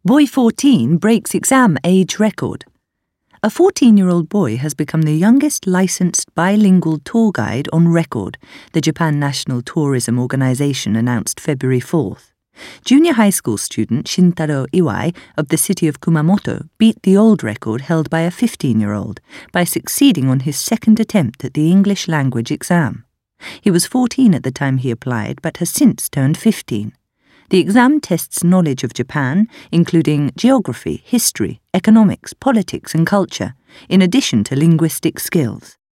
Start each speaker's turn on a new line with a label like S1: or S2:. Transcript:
S1: Boy 14 breaks exam age record. A 14-year-old boy has become the youngest licensed bilingual tour guide on record, the Japan National Tourism Organization announced February 4th. Junior high school student Shintaro Iwai of the city of Kumamoto beat the old record held by a 15-year-old by succeeding on his second attempt at the English language exam. He was 14 at the time he applied, but has since turned 15. The exam tests knowledge of Japan, including geography, history, economics, politics and culture, in addition to linguistic skills.